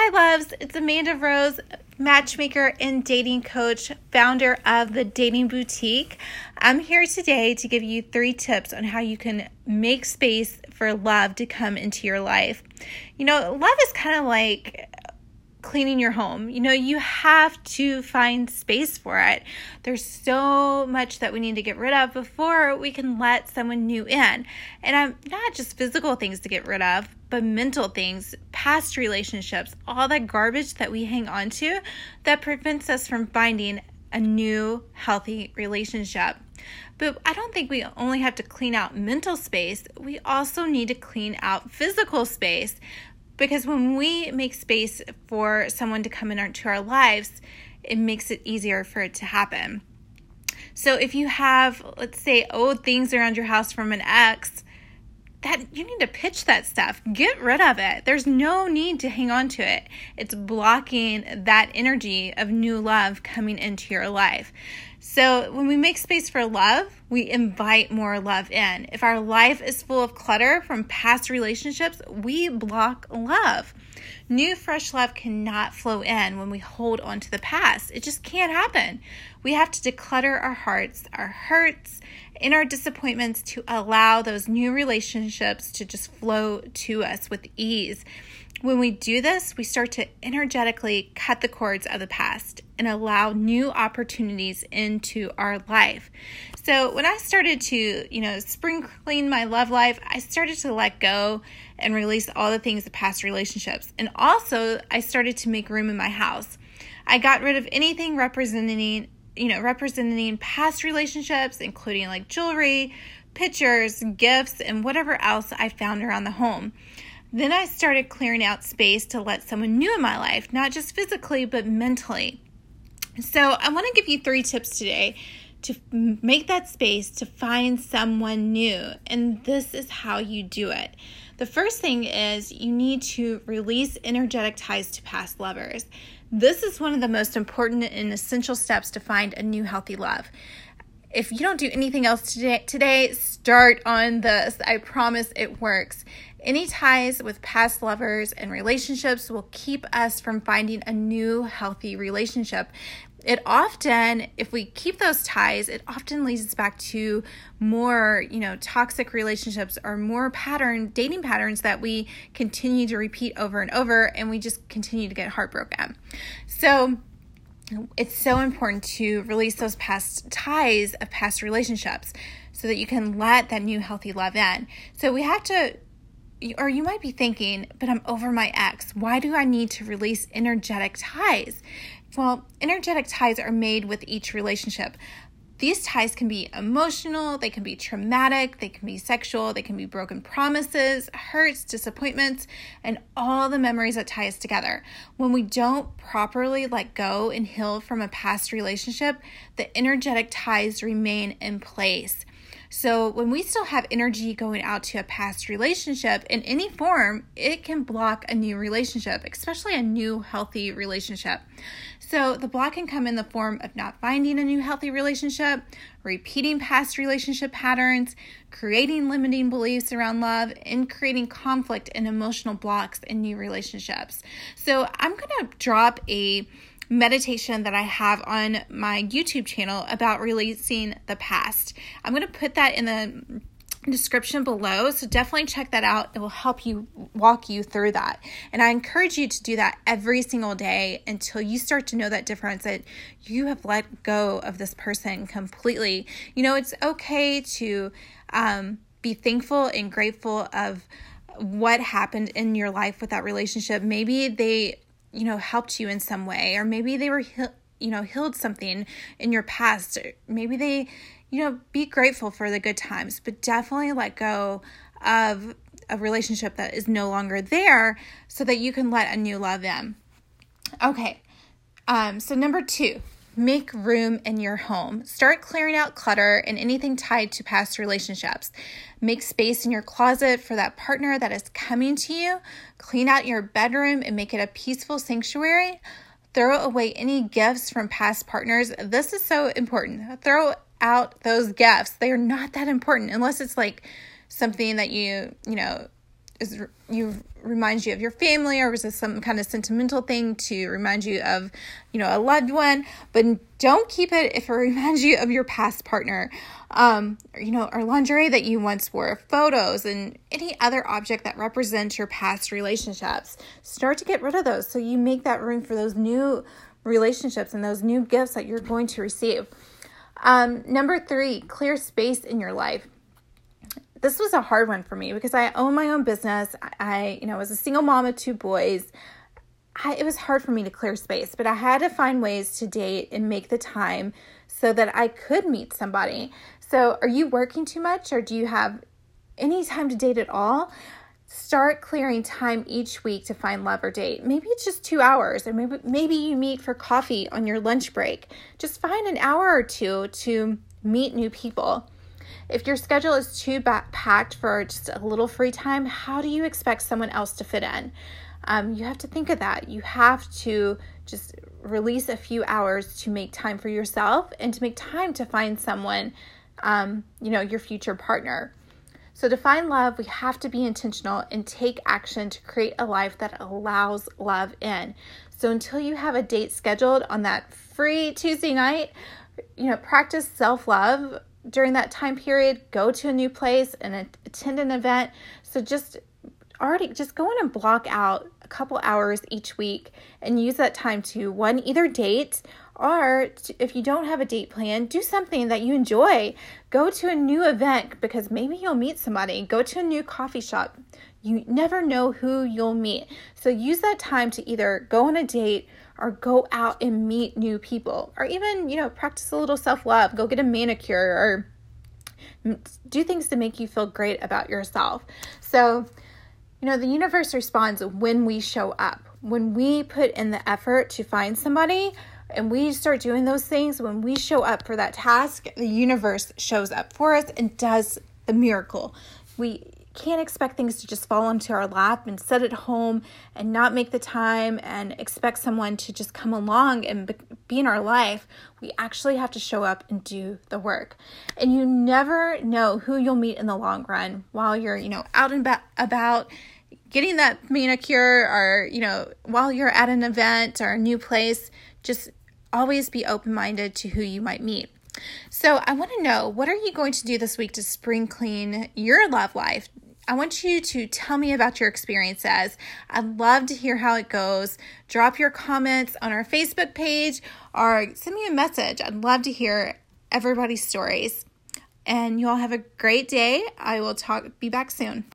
Hi, loves. It's Amanda Rose, matchmaker and dating coach, founder of The Dating Boutique. I'm here today to give you 3 tips on how you can make space for love to come into your life. Love is kind of like cleaning your home. You have to find space for it. There's so much that we need to get rid of before we can let someone new in. And I'm not just physical things to get rid of, but mental things, past relationships, all that garbage that we hang on to that prevents us from finding a new healthy relationship. But I don't think we only have to clean out mental space. We also need to clean out physical space. Because when we make space for someone to come into our lives, it makes it easier for it to happen. So if you have, let's say, old things around your house from an ex, that you need to pitch that stuff. Get rid of it. There's no need to hang on to it. It's blocking that energy of new love coming into your life. So when we make space for love, we invite more love in. If our life is full of clutter from past relationships, we block love. New, fresh love cannot flow in when we hold on to the past. It just can't happen. We have to declutter our hearts, our hurts, and our disappointments to allow those new relationships to just flow to us with ease. When we do this, we start to energetically cut the cords of the past and allow new opportunities into our life. So when I started to, spring clean my love life, I started to let go and release all the things of past relationships. And also, I started to make room in my house. I got rid of anything representing past relationships, including like jewelry, pictures, gifts, and whatever else I found around the home. Then I started clearing out space to let someone new in my life, not just physically, but mentally. So I want to give you 3 tips today to make that space to find someone new. And this is how you do it. The first thing is you need to release energetic ties to past lovers. This is one of the most important and essential steps to find a new healthy love. If you don't do anything else today, start on this. I promise it works. Any ties with past lovers and relationships will keep us from finding a new healthy relationship. If we keep those ties, it often leads us back to more, toxic relationships or more dating patterns that we continue to repeat over and over, and we just continue to get heartbroken. So it's so important to release those past ties of past relationships so that you can let that new healthy love in. So we have to, or you might be thinking, but I'm over my ex. Why do I need to release energetic ties? Well, energetic ties are made with each relationship. These ties can be emotional, they can be traumatic, they can be sexual, they can be broken promises, hurts, disappointments, and all the memories that tie us together. When we don't properly let go and heal from a past relationship, the energetic ties remain in place. So when we still have energy going out to a past relationship in any form, it can block a new relationship, especially a new healthy relationship. So the block can come in the form of not finding a new healthy relationship, repeating past relationship patterns, creating limiting beliefs around love, and creating conflict and emotional blocks in new relationships. So I'm going to drop a meditation that I have on my YouTube channel about releasing the past. I'm going to put that in the description below, so definitely check that out. It will help you walk you through that. And I encourage you to do that every single day until you start to know that difference, that you have let go of this person completely. It's okay to be thankful and grateful of what happened in your life with that relationship. Maybe they helped you in some way, or maybe they were, healed something in your past. Maybe they, be grateful for the good times, but definitely let go of a relationship that is no longer there so that you can let a new love in. Okay. So number 2, make room in your home. Start clearing out clutter and anything tied to past relationships. Make space in your closet for that partner that is coming to you. Clean out your bedroom and make it a peaceful sanctuary. Throw away any gifts from past partners. This is so important. Throw out those gifts. They are not that important unless it's like something that you reminds you of your family, or is this some kind of sentimental thing to remind you of, a loved one? But don't keep it if it reminds you of your past partner, or lingerie that you once wore, photos, and any other object that represents your past relationships. Start to get rid of those so you make that room for those new relationships and those new gifts that you're going to receive. Number 3, clear space in your life. This was a hard one for me because I own my own business. I was a single mom of 2 boys. It was hard for me to clear space, but I had to find ways to date and make the time so that I could meet somebody. So are you working too much, or do you have any time to date at all? Start clearing time each week to find love or date. Maybe it's just 2 hours, or maybe you meet for coffee on your lunch break. Just find an hour or 2 to meet new people. If your schedule is too packed for just a little free time, how do you expect someone else to fit in? You have to think of that. You have to just release a few hours to make time for yourself and to make time to find someone, your future partner. So to find love, we have to be intentional and take action to create a life that allows love in. So until you have a date scheduled on that free Tuesday night, practice self-love during that time period. Go to a new place and attend an event. So just go in and block out a couple hours each week and use that time to either date, or if you don't have a date plan, do something that you enjoy. Go to a new event because maybe you'll meet somebody. Go to a new coffee shop. You never know who you'll meet. So use that time to either go on a date or go out and meet new people, or even, practice a little self-love. Go get a manicure or do things to make you feel great about yourself. So, the universe responds when we show up. When we put in the effort to find somebody and we start doing those things, when we show up for that task, the universe shows up for us and does the miracle. We can't expect things to just fall into our lap and sit at home and not make the time and expect someone to just come along and be in our life. We actually have to show up and do the work. And you never know who you'll meet in the long run while you're, out and about getting that manicure, or, while you're at an event or a new place. Just always be open-minded to who you might meet. So I want to know, what are you going to do this week to spring clean your love life? I want you to tell me about your experiences. I'd love to hear how it goes. Drop your comments on our Facebook page or send me a message. I'd love to hear everybody's stories. And you all have a great day. I will be back soon.